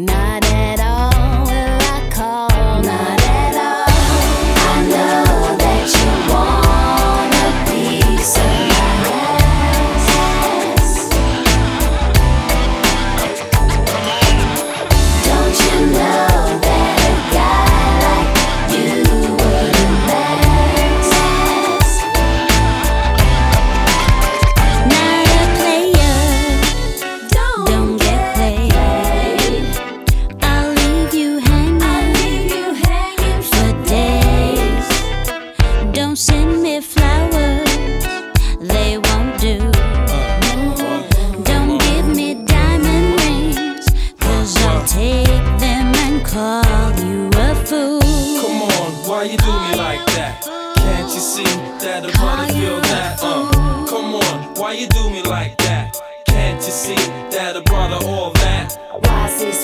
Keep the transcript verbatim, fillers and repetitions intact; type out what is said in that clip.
Not at all will I call. Not at all. I know that you want a piece of my ass. Don't you know that a guy like you wouldn't last? Not a player, don't, don't get played. I'll leave you hanging, I'll leave you hanging for days. Don't send me flowers, they won't do. Don't give me diamond rings, cause I'll take them and call you a fool. Come on, why you do me like that? Can't you see?